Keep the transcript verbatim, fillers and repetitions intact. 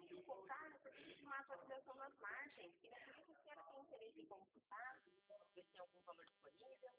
muito focada porque existe uma atualização nas margens. E na que a senhora tem interesse em consultar, ver se tem algum valor disponível.